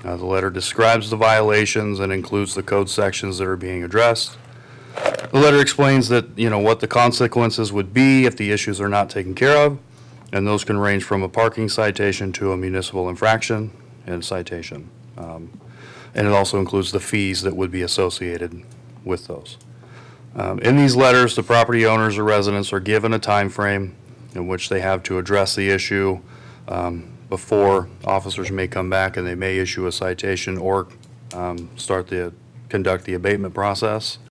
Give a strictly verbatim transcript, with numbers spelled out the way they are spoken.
Uh, the letter describes the violations and includes the code sections that are being addressed. The letter explains that, you know, what the consequences would be if the issues are not taken care of, and those can range from a parking citation to a municipal infraction and citation. Um, and it also includes the fees that would be associated with those. Um, in these letters, the property owners or residents are given a time frame in which they have to address the issue um, before officers may come back, and they may issue a citation or um, start the conduct the abatement process.